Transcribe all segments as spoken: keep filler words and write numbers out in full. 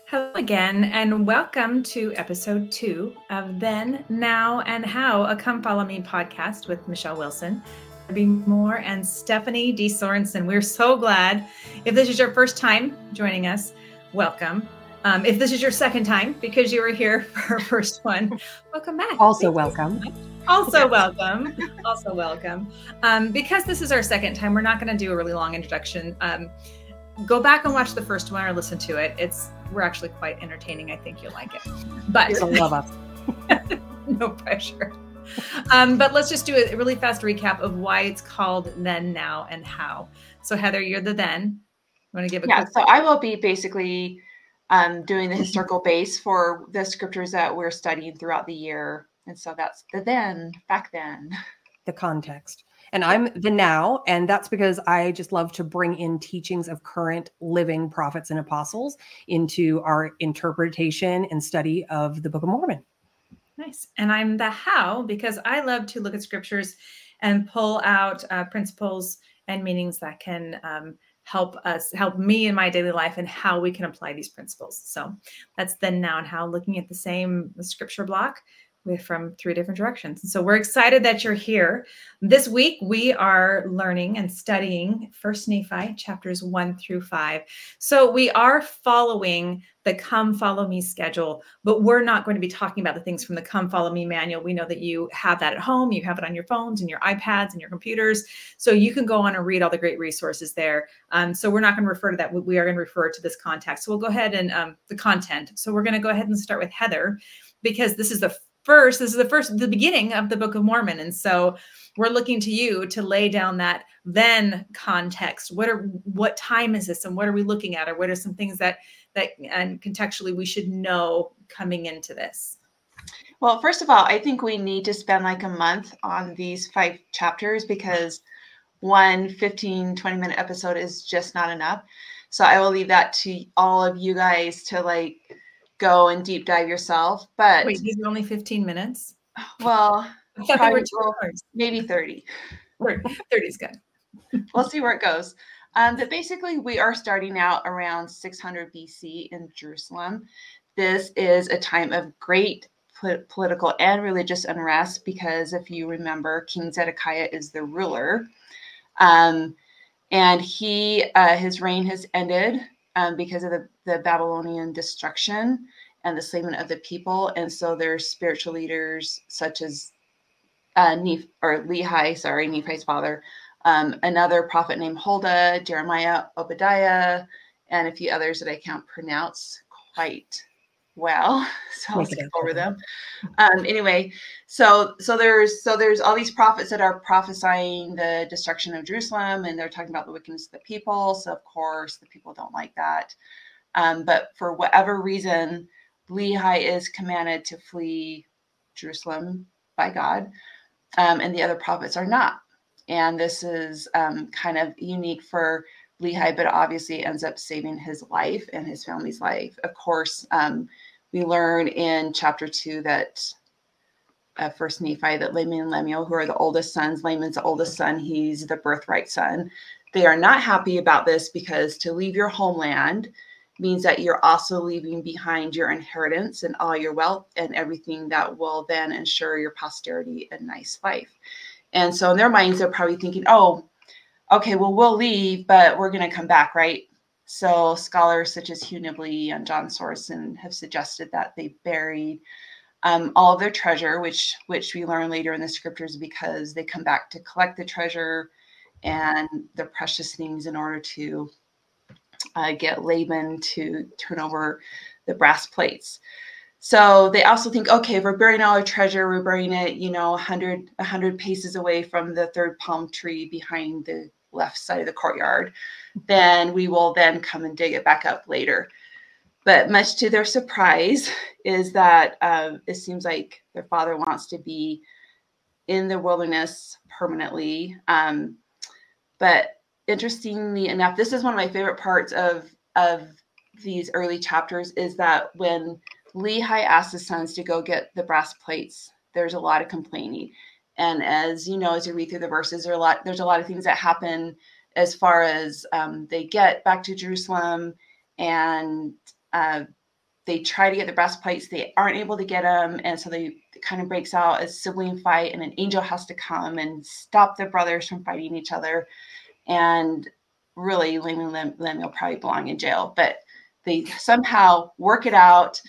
Hello again, and welcome to episode two of Then, Now, and How, a Come Follow Me podcast with Michelle Wilson, Debbie Moore, and Stephanie D. Sorensen. We're so glad. If this is your first time joining us, welcome. Um, if this is your second time because you were here for our first one, welcome back. Also Thank welcome. So also welcome. Also welcome. Um, because this is our second time, we're not going to do a really long introduction. Um, Go back and watch the first one or listen to it. It's we're actually quite entertaining. I think you'll like it. But you'll love us. No pressure. Um, but let's just do a really fast recap of why it's called Then, Now, and How. So Heather, you're the then. You want to give a yeah, quick so I will be basically um, doing the historical base for the scriptures that we're studying throughout the year. And so that's the then, back then. The context. And I'm the now, and that's because I just love to bring in teachings of current living prophets and apostles into our interpretation and study of the Book of Mormon. Nice. And I'm the how because I love to look at scriptures and pull out uh, principles and meanings that can um, help us, help me in my daily life and how we can apply these principles. So that's the now and how, looking at the same scripture block with from three different directions. And so we're excited that you're here. This week, we are learning and studying First Nephi chapters one through five. So we are following the Come Follow Me schedule, but we're not going to be talking about the things from the Come Follow Me manual. We know that you have that at home. You have it on your phones and your iPads and your computers. So you can go on and read all the great resources there. Um, so we're not going to refer to that. We are going to refer to this context. So we'll go ahead and um, the content. So we're going to go ahead and start with Heather, because this is the First, this is the first, the beginning of the Book of Mormon. And so we're looking to you to lay down that then context. What are, what time is this? And what are we looking at? Or what are some things that, that, and contextually we should know coming into this? Well, first of all, I think we need to spend like a month on these five chapters because one fifteen, twenty minute episode is just not enough. So I will leave that to all of you guys to like go and deep dive yourself. But wait, these are only fifteen minutes? Well, probably, well maybe thirty. thirty is good. We'll see where it goes. Um, but basically, we are starting out around six hundred B C in Jerusalem. This is a time of great po- political and religious unrest because if you remember, King Zedekiah is the ruler. Um, and he, uh, his reign has ended um, because of the, the Babylonian destruction and the enslavement of the people. And so there's spiritual leaders such as uh, Neph- or Lehi, sorry, Nephi's father, um, another prophet named Huldah, Jeremiah, Obadiah, and a few others that I can't pronounce quite well. So I'll skip over them. Um, anyway, so so there's so there's all these prophets that are prophesying the destruction of Jerusalem, and they're talking about the wickedness of the people. So of course the people don't like that. Um, but for whatever reason, Lehi is commanded to flee Jerusalem by God, um, and the other prophets are not. And this is um, kind of unique for Lehi, but obviously ends up saving his life and his family's life. Of course, um, we learn in chapter two that uh, First Nephi, that Laman and Lemuel, who are the oldest sons, Laman's the oldest son, he's the birthright son. They are not happy about this because to leave your homeland means that you're also leaving behind your inheritance and all your wealth and everything that will then ensure your posterity a nice life. And so in their minds, they're probably thinking, oh, okay, well, we'll leave, but we're going to come back, right? So scholars such as Hugh Nibley and John Sorensen have suggested that they buried um, all of their treasure, which which we learn later in the scriptures, because they come back to collect the treasure and the precious things in order to uh, get Laban to turn over the brass plates. So they also think, okay, if we're burying all our treasure, we're burying it, you know, one hundred, one hundred paces away from the third palm tree behind the left side of the courtyard, then we will then come and dig it back up later. But much to their surprise is that uh, it seems like their father wants to be in the wilderness permanently. Um, but interestingly enough, this is one of my favorite parts of, of these early chapters is that when Lehi asked his sons to go get the brass plates, there's a lot of complaining. And as you know, as you read through the verses, there are a lot, there's a lot of things that happen as far as um, they get back to Jerusalem and uh, they try to get the breastplates. They aren't able to get them. And so they it kind of breaks out a sibling fight, and an angel has to come and stop the brothers from fighting each other. And really, Laman and Lemuel probably belong in jail, but they somehow work it out,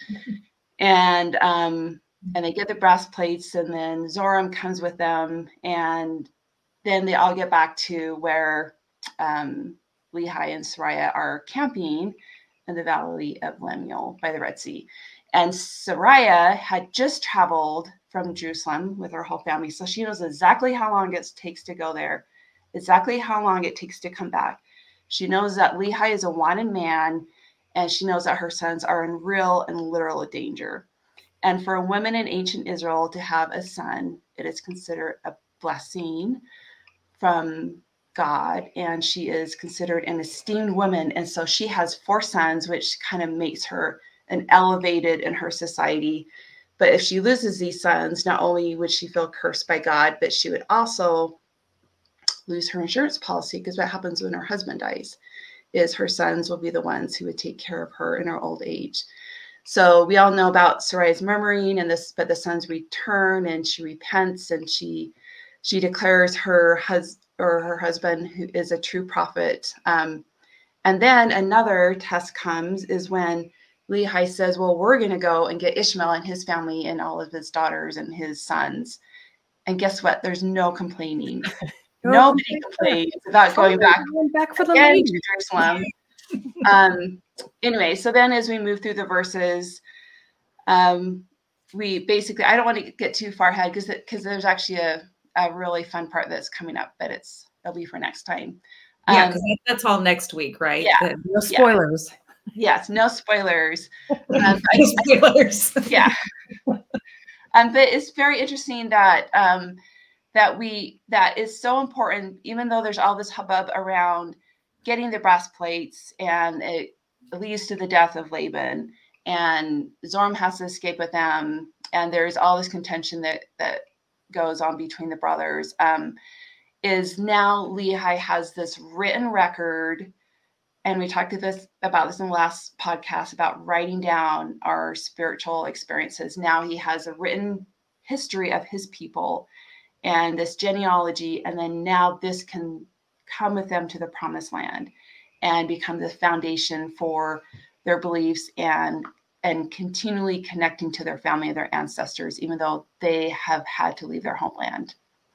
and um, and they get the breastplates, and then Zoram comes with them, and then they all get back to where um, Lehi and Sariah are camping in the Valley of Lemuel by the Red Sea. And Sariah had just traveled from Jerusalem with her whole family, so she knows exactly how long it takes to go there, exactly how long it takes to come back. She knows that Lehi is a wanted man, and she knows that her sons are in real and literal danger. And for women in ancient Israel to have a son, it is considered a blessing from God, and she is considered an esteemed woman. And so she has four sons, which kind of makes her an elevated in her society. But if she loses these sons, not only would she feel cursed by God, but she would also lose her insurance policy, because what happens when her husband dies is her sons will be the ones who would take care of her in her old age. So we all know about Sarai's murmuring, and this, but the sons return, and she repents, and she she declares her husband or her husband who is a true prophet. Um, and then another test comes is when Lehi says, well, we're going to go and get Ishmael and his family and all of his daughters and his sons. And guess what? There's no complaining. No Nobody complains about going back, back for the again lady. to Jerusalem. um, anyway, so then as we move through the verses, um, we basically, I don't want to get too far ahead because because there's actually a, a really fun part that's coming up, but it's it'll be for next time. Yeah, um, because that's all next week, right? Yeah. The- No spoilers. yeah, yes, no spoilers. Um, no I- spoilers. yeah. Um, but it's very interesting that um, that we that is so important, even though there's all this hubbub around getting the brass plates, and it leads to the death of Laban, and Zoram has to escape with them, and there's all this contention that that goes on between the brothers. Um, is now Lehi has this written record. And we talked to this about this in the last podcast about writing down our spiritual experiences. Now he has a written history of his people and this genealogy. And then now this can come with them to the promised land and become the foundation for their beliefs, and and continually connecting to their family and their ancestors, even though they have had to leave their homeland.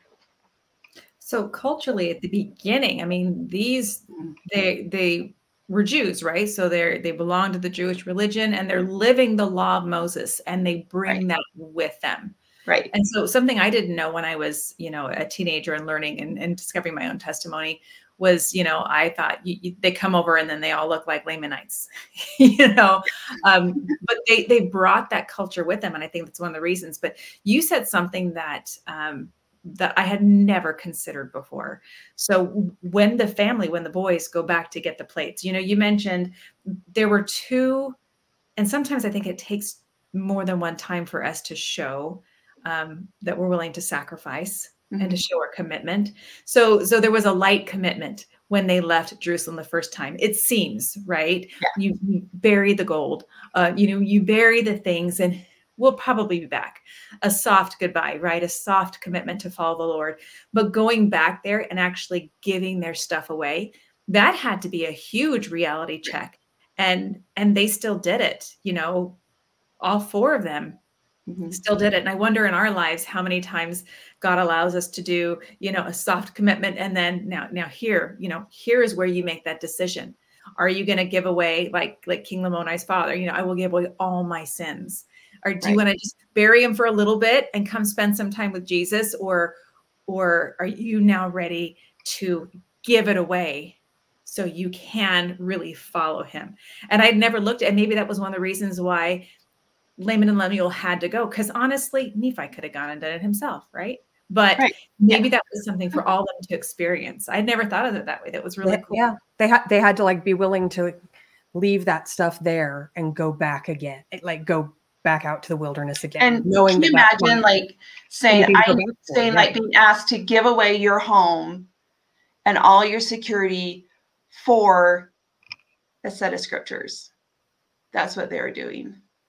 So culturally, at the beginning, I mean, these they they were Jews, right? So they're they belong to the Jewish religion, and they're living the law of Moses, and they bring Right. that with them. Right. And so something I didn't know when I was, you know, a teenager and learning and, and discovering my own testimony was, you know, I thought you, you, they come over and then they all look like Lamanites, you know, um, but they they brought that culture with them, and I think that's one of the reasons. But you said something that um, that I had never considered before. So when the family, when the boys go back to get the plates, you know, you mentioned there were two, and sometimes I think it takes more than one time for us to show um, that we're willing to sacrifice mm-hmm. and to show our commitment. So, so there was a light commitment when they left Jerusalem the first time. It seems, right? Yeah. You, you bury the gold, uh, you know, you bury the things, and we'll probably be back. A soft goodbye, right? A soft commitment to follow the Lord. But going back there and actually giving their stuff away, that had to be a huge reality check. And and they still did it, you know, all four of them mm-hmm. still did it. And I wonder in our lives how many times God allows us to do, you know, a soft commitment. And then now, now here, you know, here is where you make that decision. Are you going to give away, like, like King Lamoni's father, you know, I will give away all my sins? Or do right. you want to just bury him for a little bit and come spend some time with Jesus? Or, or are you now ready to give it away so you can really follow him? And I'd never looked at, and maybe that was one of the reasons why Laman and Lemuel had to go. Because honestly, Nephi could have gone and done it himself, right? But right. maybe yeah. that was something for all of them to experience. I'd never thought of it that way. That was really yeah, cool. Yeah, they had they had to like be willing to leave that stuff there and go back again, like go back out to the wilderness again. And knowing can you that imagine like saying, I'm saying yeah. like being asked to give away your home and all your security for a set of scriptures? That's what they were doing.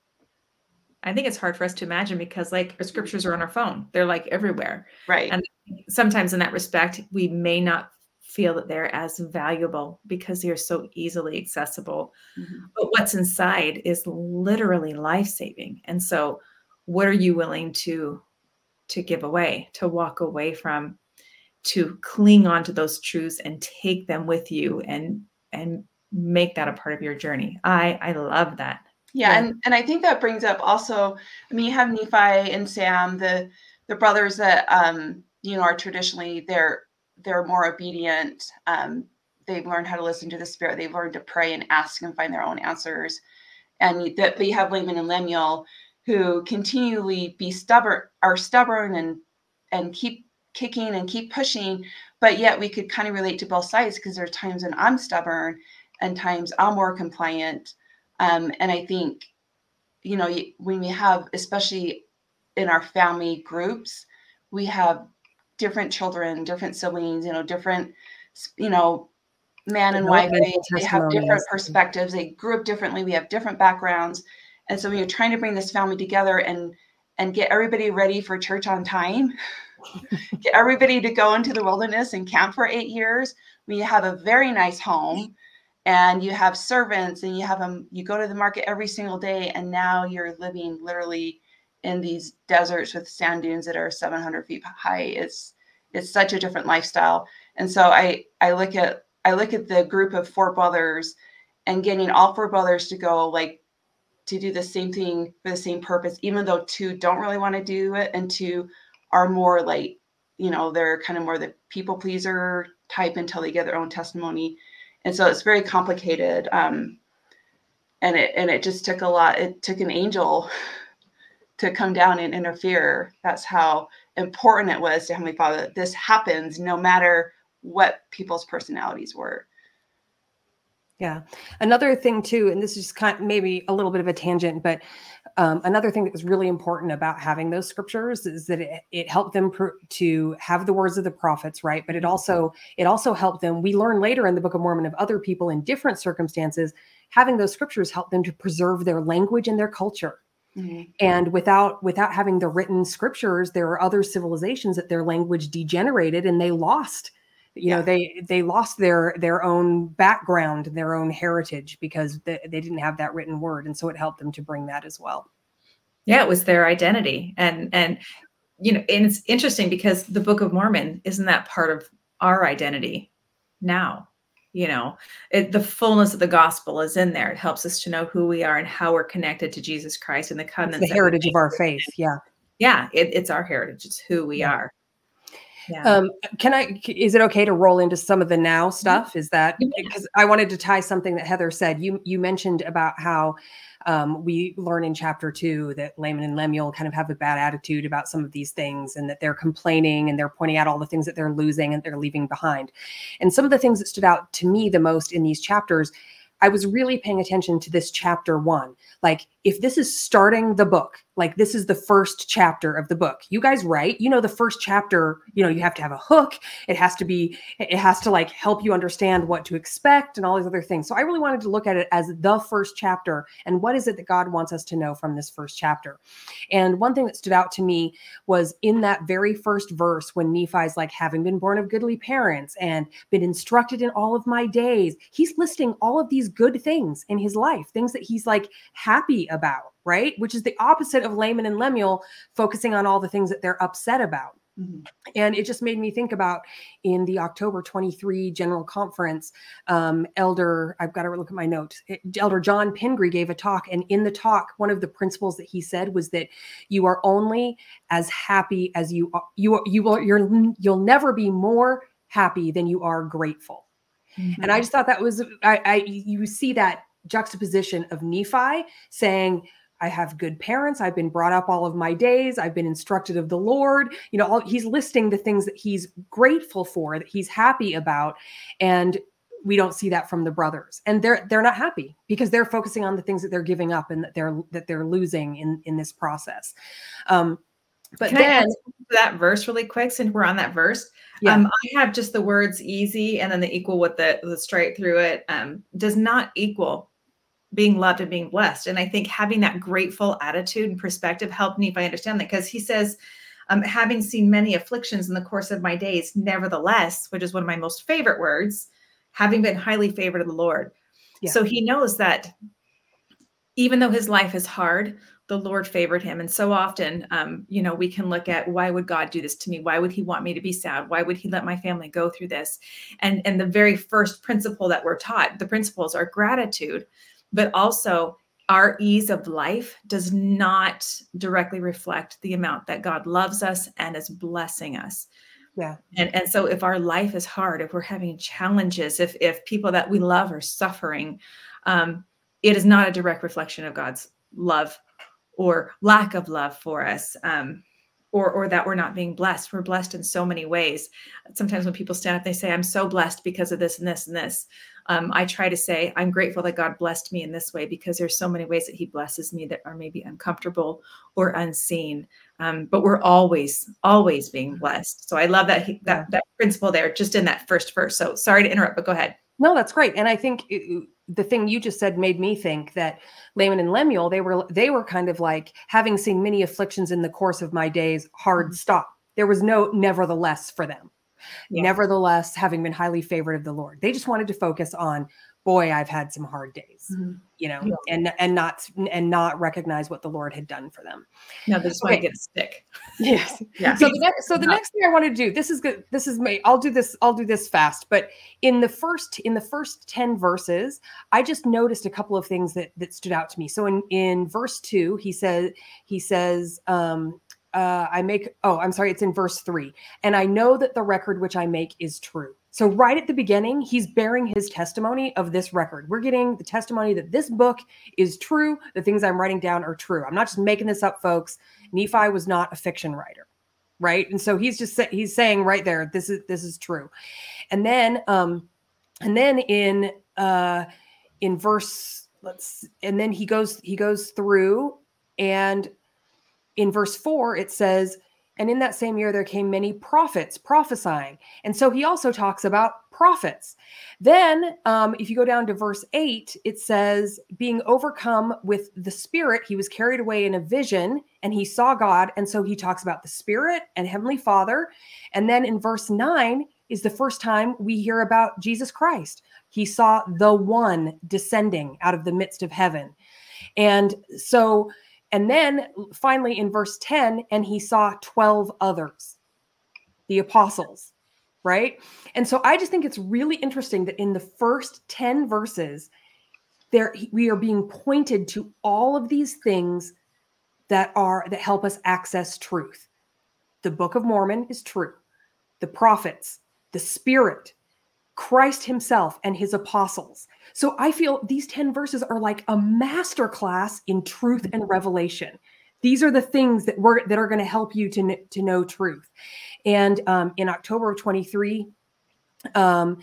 I think it's hard for us to imagine because like our scriptures are on our phone. They're like everywhere. Right. And sometimes in that respect, we may not feel that they're as valuable because they're so easily accessible. Mm-hmm. But what's inside is literally life-saving. And so what are you willing to, to give away, to walk away from, to cling on to those truths and take them with you and, and make that a part of your journey? I, I love that. Yeah, Yeah. and, and I think that brings up also, I mean, you have Nephi and Sam, the the brothers that um, you know, are traditionally they're they're more obedient. Um, they've learned how to listen to the Spirit. They've learned to pray and ask and find their own answers. And that, but you have Laman and Lemuel who continually be stubborn, are stubborn and and keep kicking and keep pushing. But yet we could kind of relate to both sides because there are times when I'm stubborn and times I'm more compliant. Um, and I think, you know, when we have, especially in our family groups, we have different children, different siblings, you know, different, you know, man and wife, they, they have different perspectives. They grew up differently. We have different backgrounds. And so when you're trying to bring this family together and, and get everybody ready for church on time, get everybody to go into the wilderness and camp for eight years, when you have a very nice home, and you have servants and you have them, you go to the market every single day. And now you're living literally in these deserts with sand dunes that are seven hundred feet high. It's, it's such a different lifestyle. And so I, I look at, I look at the group of four brothers and getting all four brothers to go like to do the same thing for the same purpose, even though two don't really want to do it. And two are more like, you know, they're kind of more the people pleaser type until they get their own testimony. And so it's very complicated. Um, and it, and it just took a lot. It took an angel to come down and interfere. That's how important it was to Heavenly Father that this happens no matter what people's personalities were. Yeah. Another thing too, and this is kind of maybe a little bit of a tangent, but um, another thing that was really important about having those scriptures is that it, it helped them pr- to have the words of the prophets, right? But it also, it also helped them. We learn later in the Book of Mormon of other people in different circumstances, having those scriptures helped them to preserve their language and their culture. Mm-hmm. And without, without having the written scriptures, there are other civilizations that their language degenerated and they lost. You know, yeah. they they lost their their own background, their own heritage because they, they didn't have that written word. And so it helped them to bring that as well. Yeah, it was their identity. And, and you know, and it's interesting because the Book of Mormon, isn't that part of our identity now? You know, it, the fullness of the gospel is in there. It helps us to know who we are and how we're connected to Jesus Christ and the covenants. It's the heritage of our faith. Yeah. Yeah, it, it's our heritage. It's who we yeah. are. Yeah. Um, can I, is it okay to roll into some of the now stuff? Is that, because I wanted to tie something that Heather said, you, you mentioned about how um, we learn in chapter two that Laman and Lemuel kind of have a bad attitude about some of these things and that they're complaining and they're pointing out all the things that they're losing and they're leaving behind. And some of the things that stood out to me the most in these chapters, I was really paying attention to this chapter one. Like, if this is starting the book, like this is the first chapter of the book, you guys write, you know, the first chapter, you know, you have to have a hook. It has to be, it has to like help you understand what to expect and all these other things. So I really wanted to look at it as the first chapter and what is it that God wants us to know from this first chapter. And one thing that stood out to me was in that very first verse when Nephi's like, having been born of goodly parents and been instructed in all of my days, he's listing all of these good things in his life, things that he's like happy about, right? Which is the opposite of Laman and Lemuel focusing on all the things that they're upset about. Mm-hmm. And it just made me think about in the October twenty-three General Conference, um, Elder, I've got to look at my notes, Elder John Pingree gave a talk. And in the talk, one of the principles that he said was that you are only as happy as you are, you, you will, you're, you'll never be more happy than you are grateful. Mm-hmm. And I just thought that was, I, I, you see that juxtaposition of Nephi saying, I have good parents. I've been brought up all of my days. I've been instructed of the Lord. You know, all, he's listing the things that he's grateful for, that he's happy about. And we don't see that from the brothers. And they're they're not happy because they're focusing on the things that they're giving up and that they're that they're losing in, in this process. Um, but Can then I add that verse really quick since we're on that verse? Yeah. Um, I have just the words easy and then the equal with the, the straight through it um, does not equal being loved and being blessed. And I think having that grateful attitude and perspective helped Nephi understand that, because he says, um, having seen many afflictions in the course of my days, nevertheless, which is one of my most favorite words, having been highly favored of the Lord. Yeah. So he knows that even though his life is hard, the Lord favored him. And so often, um, you know, we can look at, why would God do this to me? Why would he want me to be sad? Why would he let my family go through this? And, and the very first principle that we're taught, the principles are gratitude, but also our ease of life does not directly reflect the amount that God loves us and is blessing us. Yeah. And, and so if our life is hard, if we're having challenges, if, if people that we love are suffering, um, it is not a direct reflection of God's love or lack of love for us, um, or, or that we're not being blessed. We're blessed in so many ways. Sometimes when people stand up, they say, I'm so blessed because of this and this and this. Um, I try to say, I'm grateful that God blessed me in this way, because there's so many ways that he blesses me that are maybe uncomfortable or unseen. Um, but we're always, always being blessed. So I love that, he, that, yeah. that principle there, just in that first verse. So sorry to interrupt, but go ahead. No, that's great. And I think it, the thing you just said made me think that Laman and Lemuel, they were they were kind of like, having seen many afflictions in the course of my days, hard stop. There was no nevertheless for them. Yeah. Nevertheless, having been highly favored of the Lord, they just wanted to focus on, boy, I've had some hard days, mm-hmm. you know, yeah. and and not and not recognize what the Lord had done for them. No, they just okay. want to get a stick. Yes. Yeah. So the next, so the next thing I want to do, this is good. This is me. I'll do this. I'll do this fast. But in the first in the first ten verses, I just noticed a couple of things that that stood out to me. So in in verse two, he says he says. Um, Uh, I make, oh, I'm sorry. It's in verse three. And I know that the record which I make is true. So right at the beginning, he's bearing his testimony of this record. We're getting the testimony that this book is true. The things I'm writing down are true. I'm not just making this up, folks. Nephi was not a fiction writer. Right. And so he's just, he's saying right there, this is, this is true. And then, um, and then in, uh, in verse, let's, and then he goes, he goes through, and in verse four, it says, and in that same year, there came many prophets prophesying. And so he also talks about prophets. Then um, if you go down to verse eight, it says, being overcome with the Spirit, he was carried away in a vision and he saw God. And so he talks about the Spirit and Heavenly Father. And then in verse nine is the first time we hear about Jesus Christ. He saw the One descending out of the midst of heaven. And so And then finally in verse ten, and he saw twelve others, the apostles, right? And so I just think it's really interesting that in the first ten verses, there we are being pointed to all of these things that are that help us access truth. The Book of Mormon is true. The prophets, the Spirit, Christ himself and his apostles. So I feel these ten verses are like a masterclass in truth and revelation. These are the things that we're that are going to help you to, to know truth. And um, in October of twenty-three, um,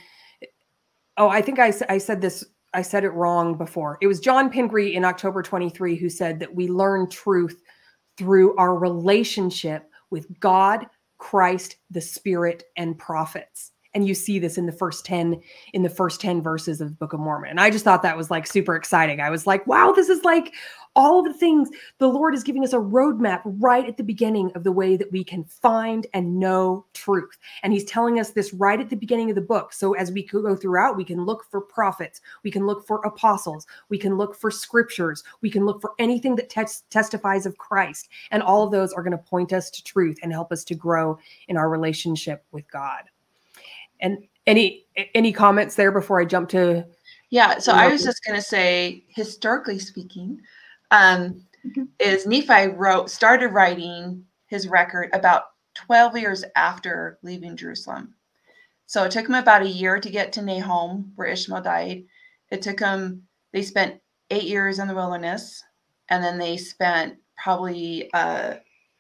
oh, I think I, I said this, I said it wrong before. It was John Pingree in October twenty-three who said that we learn truth through our relationship with God, Christ, the Spirit, and prophets. And you see this in the first ten, in the first ten verses of the Book of Mormon. And I just thought that was like super exciting. I was like, wow, this is like all of the things. The Lord is giving us a roadmap right at the beginning of the way that we can find and know truth. And he's telling us this right at the beginning of the book. So as we go throughout, we can look for prophets. We can look for apostles. We can look for scriptures. We can look for anything that tes- testifies of Christ. And all of those are going to point us to truth and help us to grow in our relationship with God. And any any comments there before I jump to? Yeah, so I was just going to say, historically speaking, um, mm-hmm. is Nephi wrote started writing his record about twelve years after leaving Jerusalem. So it took him about a year to get to Nahom, where Ishmael died. It took him, they spent eight years in the wilderness, and then they spent probably uh,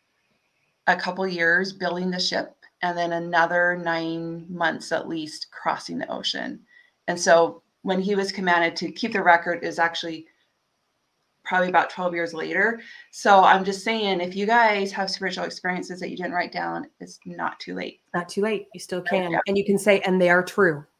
a couple years building the ship, and then another nine months at least crossing the ocean. And so when he was commanded to keep the record is actually probably about twelve years later. So I'm just saying, if you guys have spiritual experiences that you didn't write down, it's not too late. Not too late. You still can. Yeah. And you can say, and they are true.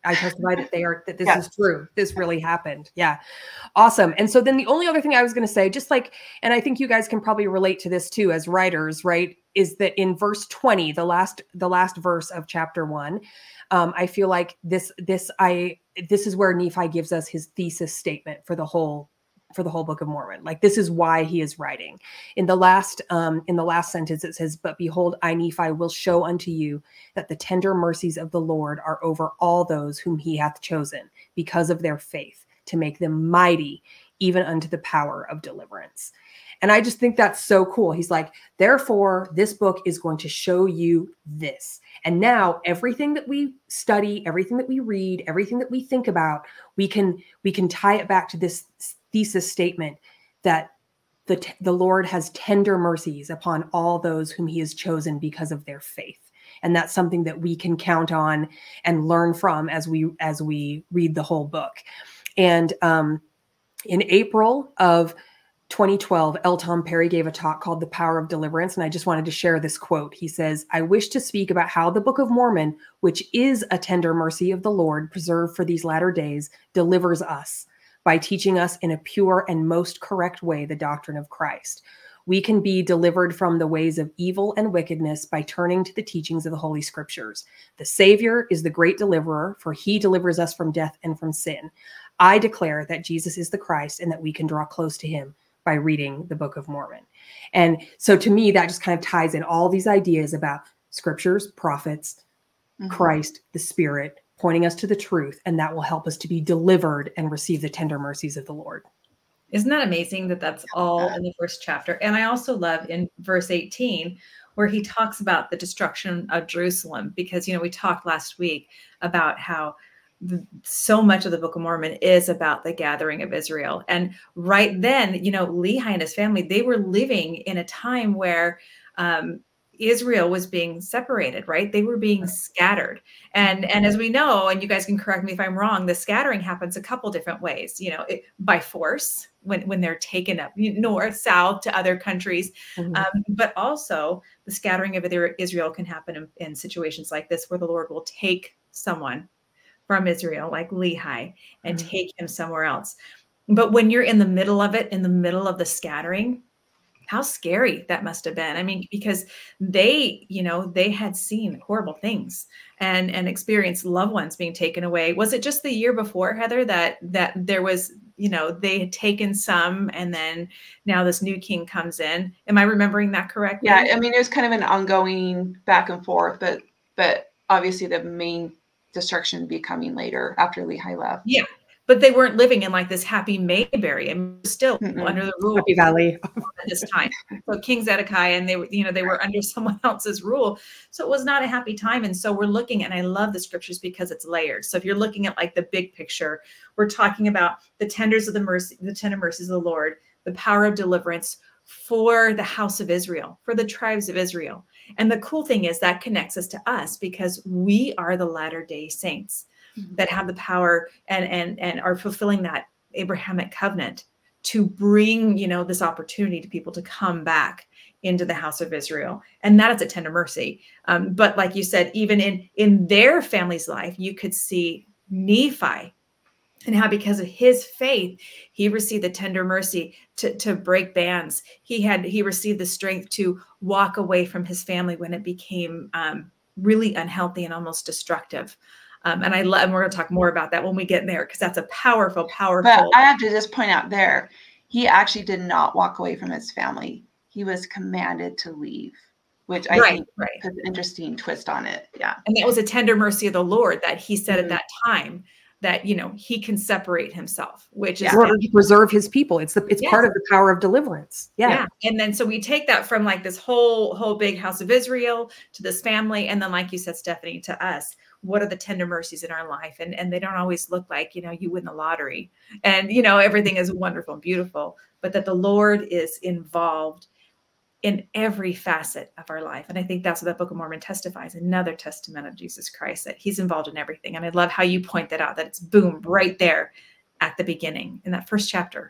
I testify that they are, that this Yes. is true. This really happened. Yeah. Awesome. And so then the only other thing I was going to say, just like, and I think you guys can probably relate to this too, as writers, right? Is that in verse twenty, the last, the last verse of chapter one, um, I feel like this, this, I, this is where Nephi gives us his thesis statement for the whole for the whole Book of Mormon. Like, this is why he is writing. In the last, um, in the last sentence, it says, "But behold, I, Nephi, will show unto you that the tender mercies of the Lord are over all those whom he hath chosen, because of their faith, to make them mighty, even unto the power of deliverance." And I just think that's so cool. He's like, therefore, this book is going to show you this. And now everything that we study, everything that we read, everything that we think about, we can, we can tie it back to this thesis statement that the, the Lord has tender mercies upon all those whom he has chosen because of their faith. And that's something that we can count on and learn from as we, as we read the whole book. And um, in April of twenty twelve, L. Tom Perry gave a talk called The Power of Deliverance. And I just wanted to share this quote. He says, "I wish to speak about how the Book of Mormon, which is a tender mercy of the Lord preserved for these latter days, delivers us by teaching us in a pure and most correct way the doctrine of Christ. We can be delivered from the ways of evil and wickedness by turning to the teachings of the Holy Scriptures. The Savior is the great deliverer, for he delivers us from death and from sin. I declare that Jesus is the Christ and that we can draw close to him by reading the Book of Mormon." And so to me, that just kind of ties in all these ideas about scriptures, prophets, mm-hmm. Christ, the Spirit, pointing us to the truth, and that will help us to be delivered and receive the tender mercies of the Lord. Isn't that amazing that that's all in the first chapter? And I also love in verse eighteen, where he talks about the destruction of Jerusalem, because, you know, we talked last week about how the, so much of the Book of Mormon is about the gathering of Israel. And right then, you know, Lehi and his family, they were living in a time where um, Israel was being separated, right? They were being scattered. And, and as we know, and you guys can correct me if I'm wrong, the scattering happens a couple different ways, you know, it, by force, when, when they're taken up north, south to other countries. Mm-hmm. Um, but also the scattering of Israel can happen in, in situations like this, where the Lord will take someone from Israel, like Lehi, and mm-hmm. take him somewhere else. But when you're in the middle of it, in the middle of the scattering, how scary that must have been. I mean, because they, you know, they had seen horrible things and, and experienced loved ones being taken away. Was it just the year before, Heather, that, that there was, you know, they had taken some, and then now this new king comes in? Am I remembering that correctly? Yeah. I mean, it was kind of an ongoing back and forth, but, but obviously the main destruction would be coming later after Lehi left. Yeah. But they weren't living in like this happy Mayberry, and still mm-mm. under the rule Happy Valley at this time. So King Zedekiah, and they were, you know, they were under someone else's rule. So it was not a happy time. And so we're looking, and I love the scriptures because it's layered. So if you're looking at like the big picture, we're talking about the tenders of the mercy, the tender mercies of the Lord, the power of deliverance for the house of Israel, for the tribes of Israel. And the cool thing is that connects us to us, because we are the latter day saints that have the power and, and, and are fulfilling that Abrahamic covenant to bring, you know, this opportunity to people to come back into the house of Israel. And that is a tender mercy. Um, but like you said, even in, in their family's life, you could see Nephi and how, because of his faith, he received the tender mercy to, to break bands. He had, he received the strength to walk away from his family when it became um, really unhealthy and almost destructive. Um, and I love, and we're going to talk more about that when we get there, because that's a powerful, powerful. But I have to just point out there, he actually did not walk away from his family. He was commanded to leave, which I right, think right. is an interesting twist on it. Yeah. And that was a tender mercy of the Lord that he said mm-hmm. at that time that, you know, he can separate himself, which is in order to preserve his people. It's the, it's yes. part of the power of deliverance. Yeah. yeah. And then, so we take that from like this whole, whole big house of Israel to this family. And then, like you said, Stephanie, to us, what are the tender mercies in our life? And, and they don't always look like, you know, you win the lottery and, you know, everything is wonderful and beautiful, but that the Lord is involved in every facet of our life. And I think that's what the Book of Mormon testifies, another testament of Jesus Christ, that he's involved in everything. And I love how you point that out, that it's boom, right there at the beginning in that first chapter.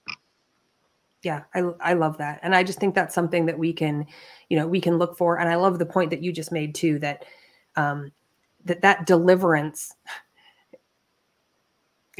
Yeah, I, I love that. And I just think that's something that we can, you know, we can look for. And I love the point that you just made too, that, um, that that deliverance,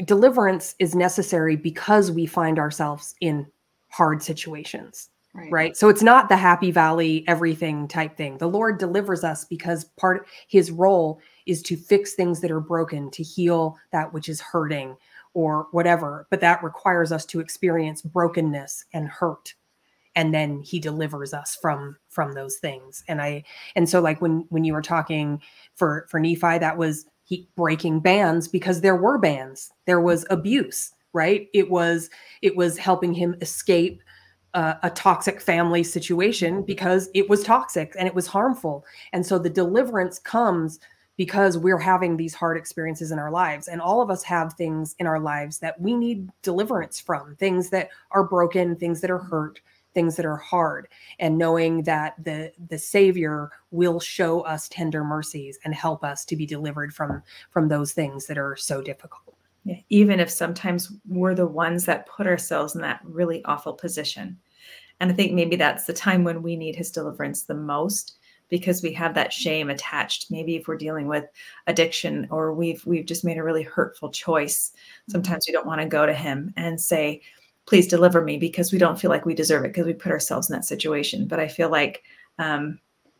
deliverance is necessary because we find ourselves in hard situations. Right. Right. So it's not the happy valley, everything type thing. The Lord delivers us because part his role is to fix things that are broken, to heal that which is hurting or whatever. But that requires us to experience brokenness and hurt. And then he delivers us from from those things. And I and so like when when you were talking for for Nephi, that was he breaking bands because there were bands. There was abuse, right? It was it was helping him escape Uh, a toxic family situation because it was toxic and it was harmful. And so the deliverance comes because we're having these hard experiences in our lives. And all of us have things in our lives that we need deliverance from, things that are broken, things that are hurt, things that are hard. And knowing that the the Savior will show us tender mercies and help us to be delivered from from those things that are so difficult. Yeah, even if sometimes we're the ones that put ourselves in that really awful position. And I think maybe that's the time when we need his deliverance the most, because we have that shame attached. Maybe if we're dealing with addiction or we've we've just made a really hurtful choice, sometimes we don't want to go to him and say, please deliver me, because we don't feel like we deserve it because we put ourselves in that situation. But I feel like um,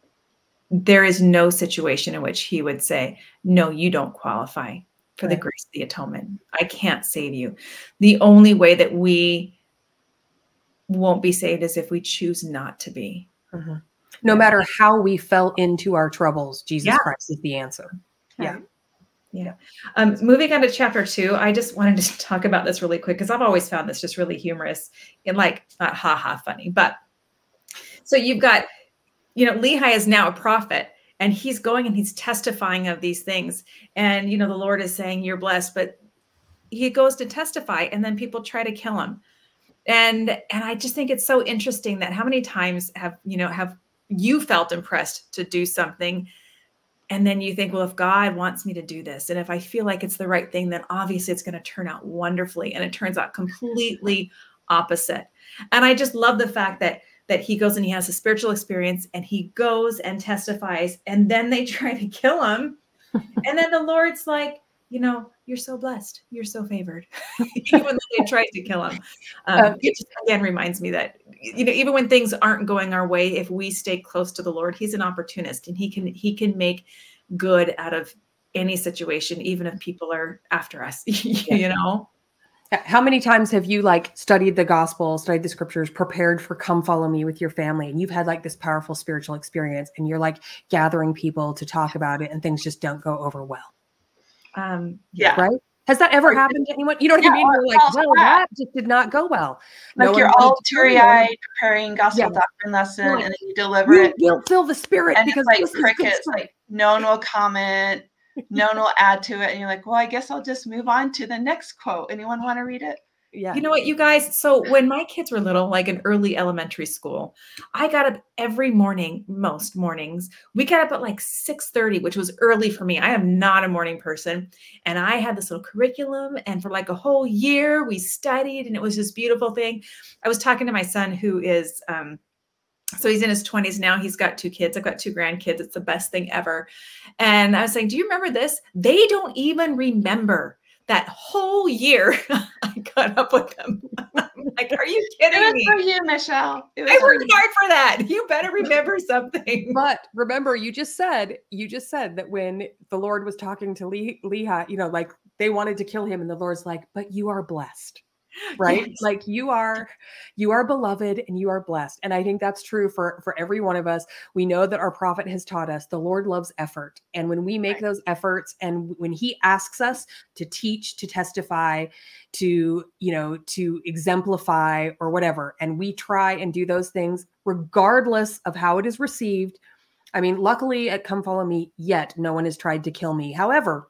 there is no situation in which he would say, no, you don't qualify for the Right. grace of the atonement. I can't save you. The only way that we won't be saved is if we choose not to be. Mm-hmm. No Yeah. matter how we fell into our troubles, Jesus Yeah. Christ is the answer. Yeah. Right. Yeah. Um, moving on to chapter two, I just wanted to talk about this really quick because I've always found this just really humorous and like not ha ha funny. But so you've got, you know, Lehi is now a prophet and he's going and he's testifying of these things. And, you know, the Lord is saying you're blessed, but he goes to testify and then people try to kill him. And, and I just think it's so interesting that how many times have, you know, have you felt impressed to do something? And then you think, well, if God wants me to do this, and if I feel like it's the right thing, then obviously it's going to turn out wonderfully. And it turns out completely opposite. And I just love the fact that that he goes and he has a spiritual experience and he goes and testifies, and then they try to kill him. And then the Lord's like, you know, you're so blessed. You're so favored. Even though they tried to kill him. Um, Um, it just again reminds me that, you know, even when things aren't going our way, if we stay close to the Lord, he's an opportunist and he can, he can make good out of any situation, even if people are after us, you know? How many times have you like studied the gospel, studied the scriptures, prepared for Come Follow Me with your family, and you've had like this powerful spiritual experience and you're like gathering people to talk about it and things just don't go over well? Um, Yeah. Right? Has that ever happened to anyone? You know what Yeah, I mean? or You're like, else well, what? that just did not go well. Like No you're one all wanted to tell you. teary-eyed preparing gospel Yeah. doctrine lesson, You're like, and then you deliver You it, will feel the spirit and because it's like this is good crickets. stuff. Like no one will comment, no one will add to it, and you're like, well, I guess I'll just move on to the next quote. Anyone want to read it? Yeah. You know what, you guys? So when my kids were little, like in early elementary school, I got up every morning, most mornings. We got up at like six thirty, which was early for me. I am not a morning person. And I had this little curriculum. And for like a whole year, we studied and it was this beautiful thing. I was talking to my son who is, um, so he's in his twenties now. He's got two kids. I've got two grandkids. It's the best thing ever. And I was saying, do you remember this? They don't even remember that whole year I got up with them. I'm like, are you It kidding was me? for you, Michelle. It was I for worked you. hard for that. You better remember something. But remember, you just said, you just said that when the Lord was talking to Le- Lehi, you know, like they wanted to kill him and the Lord's like, but you are blessed. Right? Yes. Like you are, you are beloved and you are blessed. And I think that's true for, for every one of us. We know that our prophet has taught us the Lord loves effort. And when we make Right. those efforts and when he asks us to teach, to testify, to, you know, to exemplify or whatever, and we try and do those things, regardless of how it is received. I mean, luckily at Come Follow Me, yet no one has tried to kill me. However,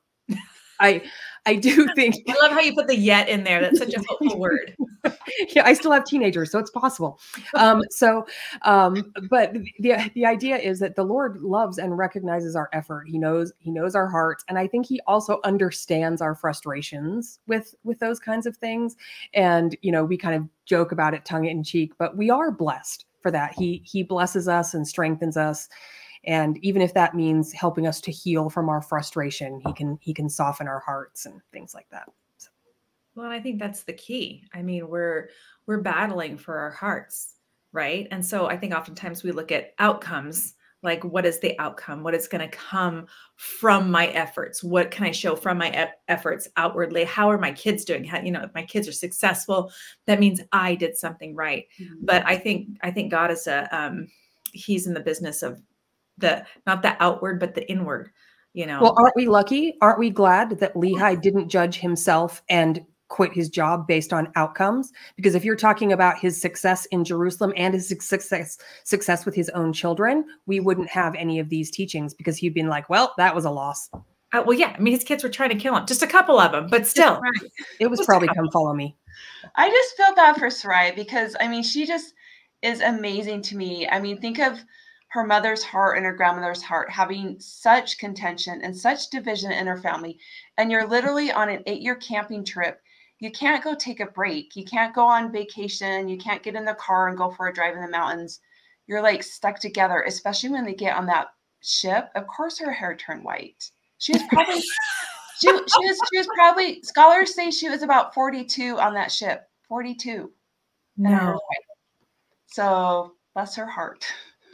I I do think I love how you put the yet in there. That's such a hopeful word. yeah, I still have teenagers, so it's possible. Um, so, um, but the the idea is that the Lord loves and recognizes our effort. He knows He knows our hearts, and I think He also understands our frustrations with with those kinds of things. And you know, we kind of joke about it tongue in cheek, but we are blessed for that. He He blesses us and strengthens us. And even if that means helping us to heal from our frustration, he can he can soften our hearts and things like that. So. Well, I think that's the key. I mean, we're we're battling for our hearts, right? And so I think oftentimes we look at outcomes, like what is the outcome? What is going to come from my efforts? What can I show from my e- efforts outwardly? How are my kids doing? How, you know, if my kids are successful, that means I did something right. Mhm. But I think I think God is a um, he's in the business of the not the outward, but the inward. You Well, know, aren't we lucky? Aren't we glad that Lehi didn't judge himself and quit his job based on outcomes? Because if you're talking about his success in Jerusalem and his success success with his own children, we wouldn't have any of these teachings because he'd been like, well, that was a loss. uh, well, yeah. I mean, his kids were trying to kill him, just a couple of them, but still, Right. It was just a probably couple. come follow me. I just feel bad for Sarai because I mean, she just is amazing to me. I mean, think of her mother's heart and her grandmother's heart having such contention and such division in her family. And you're literally on an eight year camping trip. You can't go take a break. You can't go on vacation. You can't get in the car and go for a drive in the mountains. You're like stuck together, especially when they get on that ship. Of course, her hair turned white. She was probably she, she was she was probably, scholars say she was about forty-two on that ship. forty-two. And her hair No. was white. So bless her heart.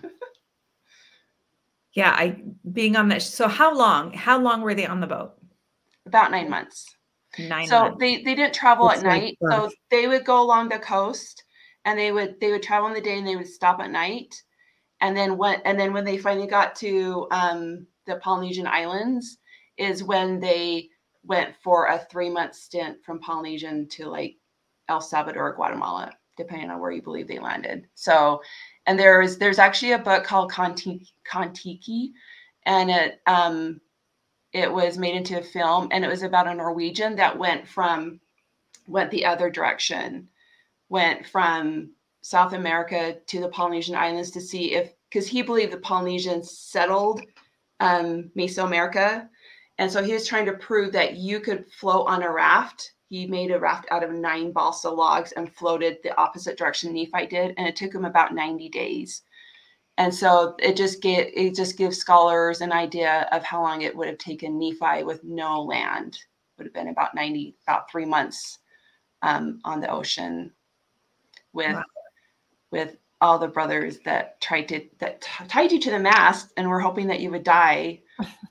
Yeah, I being on that. So how long? How long were they on the boat? About nine months. Nine So months. they, they didn't travel at It's like night. So birth. they would go along the coast and they would they would travel in the day and they would stop at night. And then when and then when they finally got to um, the Polynesian Islands is when they went for a three month stint from Polynesian to like El Salvador, Guatemala, depending on where you believe they landed. So, and there's there's actually a book called Kontiki, Kontiki and it um, it was made into a film, and it was about a Norwegian that went from went the other direction, went from South America to the Polynesian Islands to see if, because he believed the Polynesians settled um, Mesoamerica. And so he was trying to prove that you could float on a raft. He made a raft out of nine balsa logs and floated the opposite direction Nephi did. And it took him about ninety days. And so it just get it just gives scholars an idea of how long it would have taken Nephi with no land. It would have been about ninety, about three months um, on the ocean with Wow. with all the brothers that tried to that t- tied you to the mast and were hoping that you would die.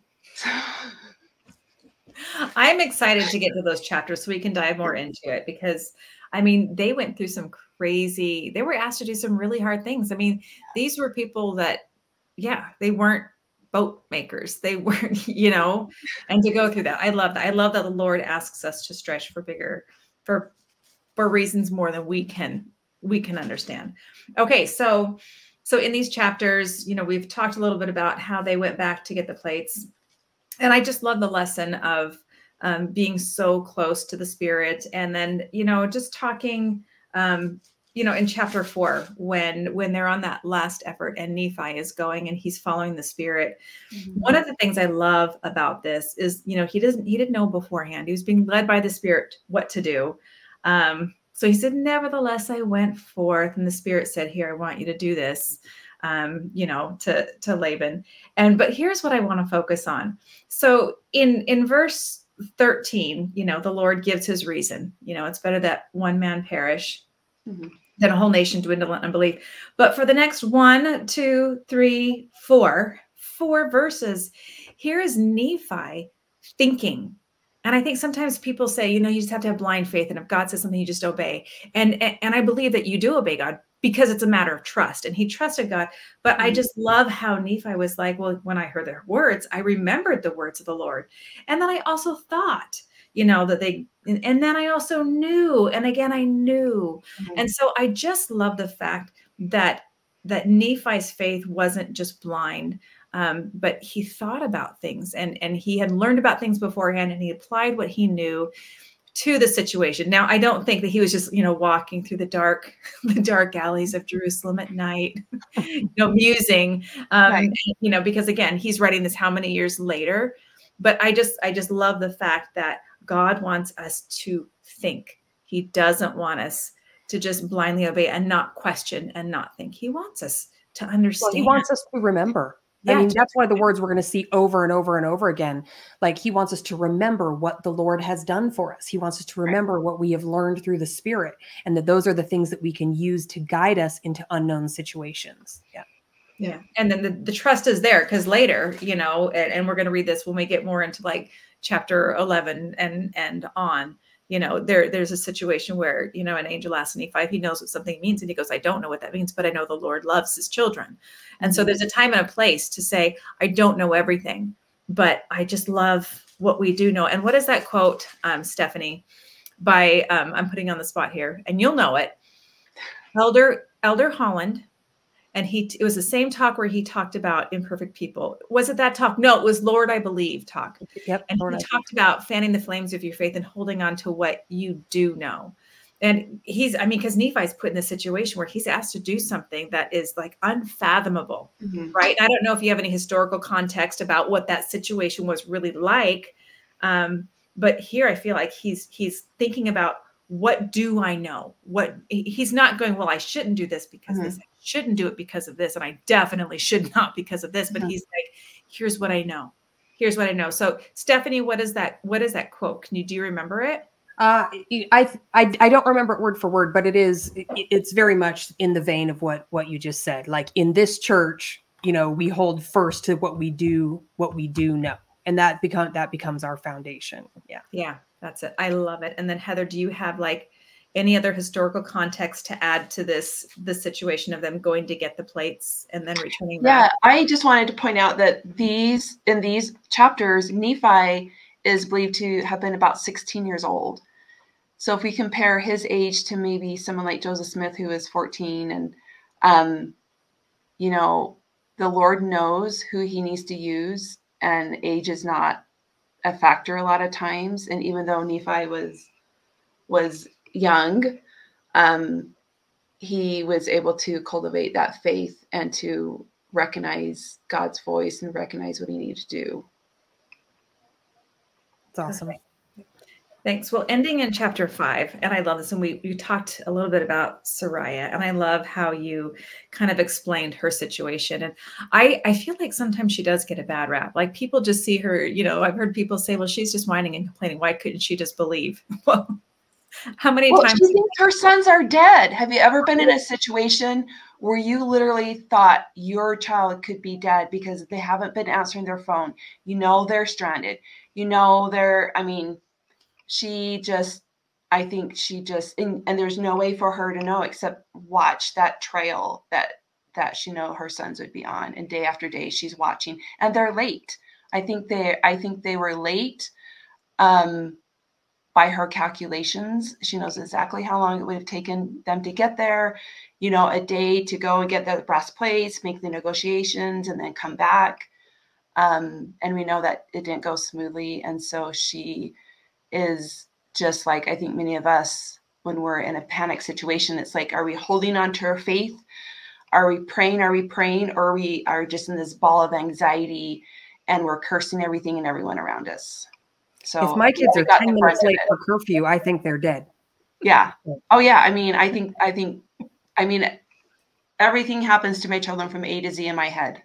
I'm excited to get to those chapters so we can dive more into it because I mean, they went through some crazy, they were asked to do some really hard things. I mean, these were people that, yeah, they weren't boat makers. They weren't, you know, and to go through that. I love that. I love that the Lord asks us to stretch for bigger, for for reasons more than we can we can understand. Okay, so so in these chapters, you know, we've talked a little bit about how they went back to get the plates. And I just love the lesson of um, being so close to the Spirit. And then, you know, just talking, um, you know, in chapter four, when when they're on that last effort and Nephi is going and he's following the Spirit. Mm-hmm. One of the things I love about this is, you know, he doesn't he didn't know beforehand. He was being led by the Spirit what to do. Um, so he said, nevertheless, I went forth, and the Spirit said, here, I want you to do this. Um, you know, to to Laban. And but here's what I want to focus on. So in in verse thirteen, you know, the Lord gives his reason. You know, it's better that one man perish Mm-hmm. than a whole nation dwindle in unbelief. But for the next one, two, three, four, four verses, here is Nephi thinking. And I think sometimes people say, you know, you just have to have blind faith. And if God says something, you just obey. And, and, and I believe that you do obey God because it's a matter of trust. And he trusted God. But Mm-hmm. I just love how Nephi was like, well, when I heard their words, I remembered the words of the Lord. And then I also thought, you know, that they, and, and then I also knew, and again, I knew. Mm-hmm. And so I just love the fact that, that Nephi's faith wasn't just blind, um, but he thought about things and, and he had learned about things beforehand and he applied what he knew to the situation. Now, I don't think that he was just, you know, walking through the dark, the dark alleys of Jerusalem at night, you know, musing, um, Right. you know, because again, he's writing this how many years later, but I just, I just love the fact that God wants us to think. He doesn't want us to just blindly obey and not question and not think. He wants us to understand. Well, he wants us to remember. I Yeah, mean, that's one of the words we're going to see over and over and over again. Like he wants us to remember what the Lord has done for us. He wants us to remember what we have learned through the Spirit, and that those are the things that we can use to guide us into unknown situations. Yeah. Yeah. And then the, the trust is there because later, you know, and, and we're going to read this when we get more into like chapter eleven and and on, you know, there there's a situation where, you know, an angel asks Nephi if he knows what something means. And he goes, I don't know what that means, but I know the Lord loves his children. And so there's a time and a place to say, I don't know everything, but I just love what we do know. And what is that quote, um, Stephanie, by, um, I'm putting on the spot here, and you'll know it, Elder, Elder Holland. And he, it was the same talk where he talked about imperfect people. Was it that talk? No, it was Lord, I Believe talk. Yep. And Lord, he I talked about fanning the flames of your faith and holding on to what you do know. And he's, I mean, because Nephi's put in a situation where he's asked to do something that is like unfathomable, Mm-hmm. right? And I don't know if you have any historical context about what that situation was really like. Um, but here I feel like he's, he's thinking about, what do I know? What he's not going, well, I shouldn't do this because Mhm. this, I shouldn't do it because of this. And I definitely should not because of this, but Mhm. he's like, here's what I know. Here's what I know. So Stephanie, what is that? What is that quote? Can you, do you remember it? Uh, I, I, I don't remember it word for word, but it is, it, it's very much in the vein of what, what you just said. Like in this church, you know, we hold first to what we do, what we do know. And that become, that becomes our foundation. Yeah. Yeah, that's it. I love it. And then Heather, do you have like any other historical context to add to this, the situation of them going to get the plates and then returning Yeah, back? I just wanted to point out that these, in these chapters, Nephi is believed to have been about sixteen years old. So if we compare his age to maybe someone like Joseph Smith, who is fourteen, and, um, you know, the Lord knows who he needs to use, and age is not a factor a lot of times. And even though Nephi was, was young, um, he was able to cultivate that faith and to recognize God's voice and recognize what he needed to do. It's awesome. Okay. Thanks. Well, ending in chapter five, and I love this, and we, we talked a little bit about Sariah, and I love how you kind of explained her situation. And I, I feel like sometimes she does get a bad rap. Like people just see her, you know, I've heard people say, well, she's just whining and complaining. Why couldn't she just believe? Well, how many Well, times? she thinks her sons are dead. Have you ever been in a situation where you literally thought your child could be dead because they haven't been answering their phone? You know, they're stranded. You know, they're, I mean, she just, I think she just, and, and there's no way for her to know except watch that trail that, that she know her sons would be on. And day after day, she's watching, and they're late. I think they, I think they were late. Um, by her calculations, she knows exactly how long it would have taken them to get there, you know, a day to go and get the brass plates, make the negotiations, and then come back. Um, and we know that it didn't go smoothly. And so she is just like, I think many of us, when we're in a panic situation, it's like, are we holding on to our faith? Are we praying? Are we praying? Or we are just in this ball of anxiety and we're cursing everything and everyone around us. So if my kids we are got ten the minutes brunt of late it. for curfew, I think they're dead. Yeah. Oh yeah. I mean, I think, I think, I mean, everything happens to my children from A to Z in my head.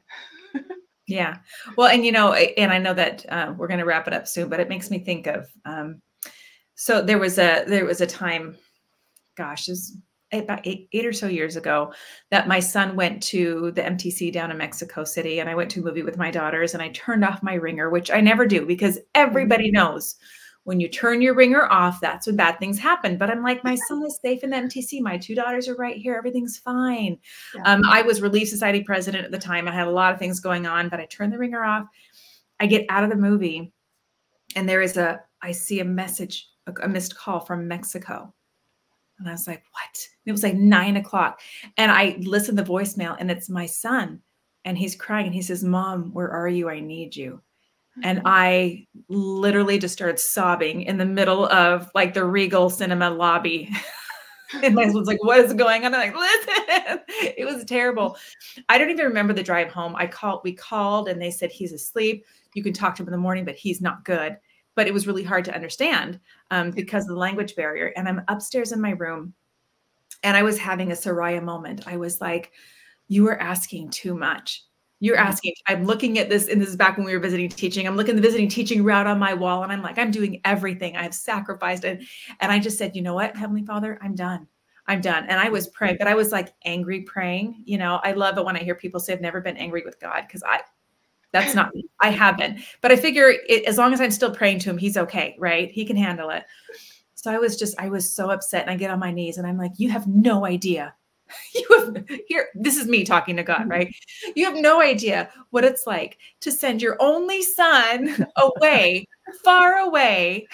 Yeah. Well, and you know, and I know that uh, we're going to wrap it up soon, but it makes me think of, um, so there was a, there was a time, gosh, is about eight, eight or so years ago that my son went to the M T C down in Mexico City, and I went to a movie with my daughters, and I turned off my ringer, which I never do because everybody knows when you turn your ringer off, that's when bad things happen. But I'm like, my son is safe in the M T C. My two daughters are right here. Everything's fine. Yeah. Um, I was Relief Society president at the time. I had a lot of things going on, but I turned the ringer off. I get out of the movie, and there is a, I see a message, a, a missed call from Mexico. And I was like, what? And it was like nine o'clock. And I listened to the voicemail, and it's my son. And he's crying. And he says, Mom, where are you? I need you. And I literally just started sobbing in the middle of like the Regal Cinema lobby. And my husband's like, what is going on? I'm like, listen, it was terrible. I don't even remember the drive home. I called, we called, and they said, he's asleep. You can talk to him in the morning, but he's not good. But it was really hard to understand um, because of the language barrier. And I'm upstairs in my room, and I was having a Sariah moment. I was like, you are asking too much. You're Mhm. asking, I'm looking at this, and this is back when we were visiting teaching. I'm looking at the visiting teaching route on my wall, and I'm like, I'm doing everything. I've sacrificed it. And I just said, you know what, Heavenly Father, I'm done. I'm done. And I was praying, but I was like angry praying. You know, I love it when I hear people say I've never been angry with God, because I, that's not me. I haven't. But I figure it, as long as I'm still praying to him, he's okay, right? He can handle it. So I was just, I was so upset. And I get on my knees and I'm like, you have no idea. You have here, this is me talking to God, right? You have no idea what it's like to send your only son away, far away,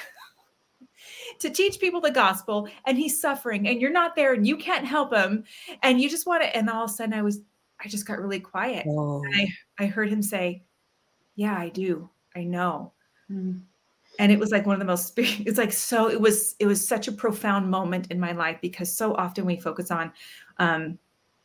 to teach people the gospel, and he's suffering, and you're not there, and you can't help him, and you just want to. And all of a sudden, I was, I just got really quiet. Oh. And I, I heard him say, "Yeah, I do. I know." Mhm. And it was like one of the most, it's like, so it was, it was such a profound moment in my life, because so often we focus on um,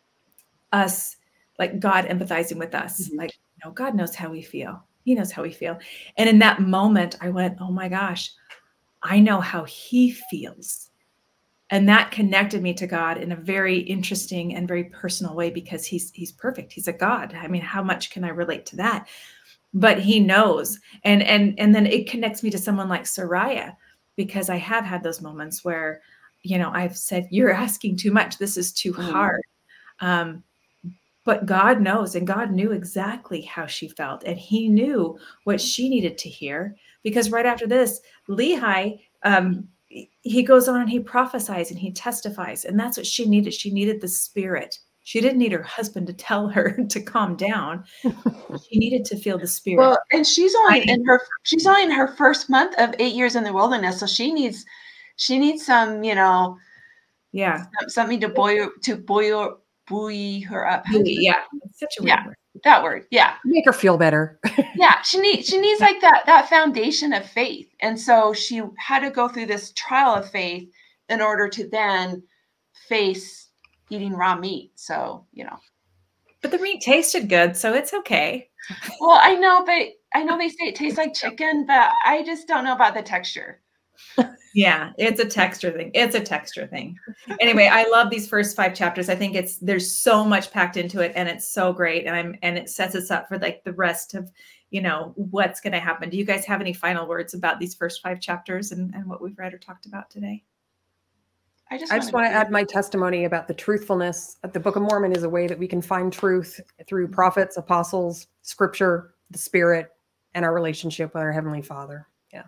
us, like God empathizing with us. Mhm. Like, you know, God knows how we feel. He knows how we feel. And in that moment, I went, oh my gosh, I know how he feels. And that connected me to God in a very interesting and very personal way, because he's, he's perfect. He's a God. I mean, how much can I relate to that? But he knows. And, and, and then it connects me to someone like Soraya, because I have had those moments where, you know, I've said, you're asking too much. This is too Mhm. hard. Um, but God knows, and God knew exactly how she felt, and he knew what she needed to hear, because right after this, Lehi, um, he goes on and he prophesies and he testifies, and that's what she needed. She needed the Spirit. She didn't need her husband to tell her to calm down. She needed to feel the Spirit. Well, and she's only in her she's only in her first month of eight years in the wilderness, so she needs she needs some, you know, Yeah. some- something to boil to boil buoy her up. How do you- Yeah. It's such a weird Yeah. word. That word, yeah, Make her feel better. yeah. She needs she needs like that that foundation of faith, and so she had to go through this trial of faith in order to then face eating raw meat. So you know, But the meat tasted good, so it's okay. well, I know, but I know they say it tastes like chicken, but I just don't know about the texture. Yeah, it's a texture thing. It's a texture thing. Anyway, I love these first five chapters. I think it's there's so much packed into it, and it's so great. And I'm and it sets us up for like the rest of, you know, what's going to happen. Do you guys have any final words about these first five chapters and, and what we've read or talked about today? I just I just want to add my testimony about the truthfulness. The Book of Mormon is a way that we can find truth through prophets, apostles, scripture, the Spirit, and our relationship with our Heavenly Father. Yeah.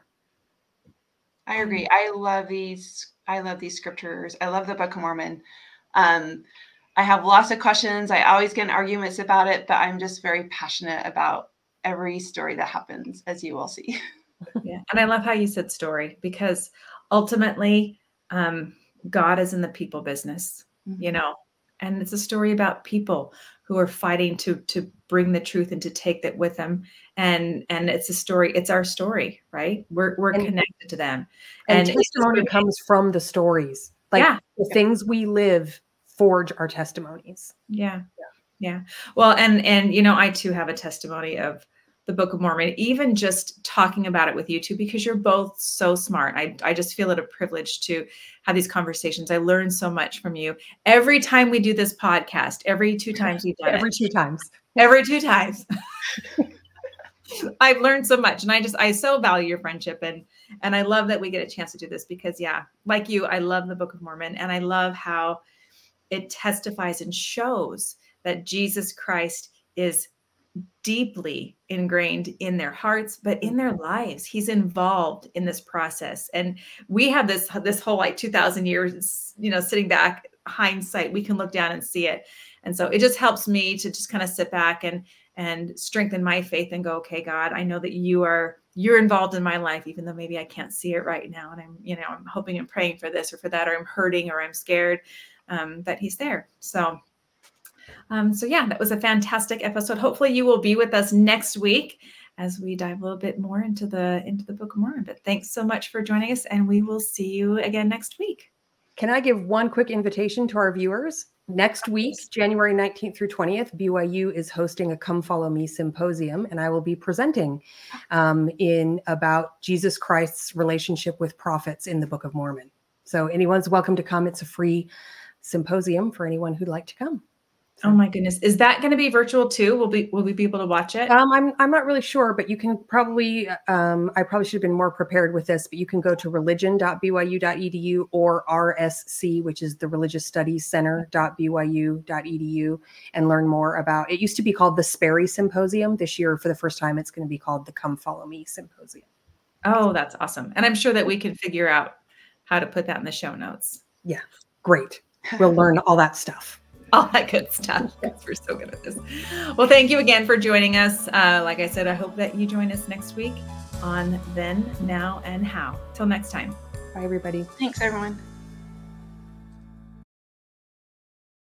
I agree. I love these. I love these scriptures. I love the Book of Mormon. Um, I have lots of questions. I always get in arguments about it, but I'm just very passionate about every story that happens, as you will see. Yeah. And I love how you said story, because ultimately, um, God is in the people business, you know, and it's a story about people who are fighting to to bring the truth and to take that with them. And and it's a story, it's our story, right? We're we're And- connected to them. And, And testimony it's- comes from the stories. Like Yeah. the things we live forge our testimonies. Yeah. Yeah. Well, and and you know, I too have a testimony of the Book of Mormon, even just talking about it with you two, because you're both so smart. I, I just feel it a privilege to have these conversations. I learn so much from you every time we do this podcast, every two times we've done Every it. two times. Every two times. I've learned so much, and I just, I so value your friendship, and, and I love that we get a chance to do this, because yeah, like you, I love the Book of Mormon, and I love how it testifies and shows that Jesus Christ is deeply ingrained in their hearts, but in their lives. He's involved in this process. And we have this, this whole like two thousand years, you know, sitting back, hindsight, we can look down and see it. And so it just helps me to just kind of sit back and, and strengthen my faith and go, okay, God, I know that you are, you're involved in my life, even though maybe I can't see it right now. And I'm, you know, I'm hoping and praying for this or for that, or I'm hurting or I'm scared, um, that he's there. So Um, so yeah, that was a fantastic episode. Hopefully you will be with us next week as we dive a little bit more into the into the Book of Mormon. But thanks so much for joining us, and we will see you again next week. Can I give one quick invitation to our viewers? Next week, January nineteenth through twentieth, B Y U is hosting a Come Follow Me symposium, and I will be presenting um, in about Jesus Christ's relationship with prophets in the Book of Mormon. So anyone's welcome to come. It's a free symposium for anyone who'd like to come. Oh my goodness. Is that going to be virtual too? Will be will we be able to watch it? Um, I'm I'm not really sure, but you can probably um, I probably should have been more prepared with this, but you can go to religion dot b y u dot e d u or R S C, which is the Religious Studies Center dot b y u dot e d u, and learn more about. It used to be called the Sperry Symposium. This year, for the first time, it's going to be called the Come Follow Me Symposium. Oh, that's awesome. And I'm sure that we can figure out how to put that in the show notes. Yeah, great. We'll learn all that stuff. All that good stuff. Yes, we're so good at this. Well, thank you again for joining us. Uh, like I said, I hope that you join us next week on Then, Now, and How. Till next time. Bye, everybody. Thanks, everyone.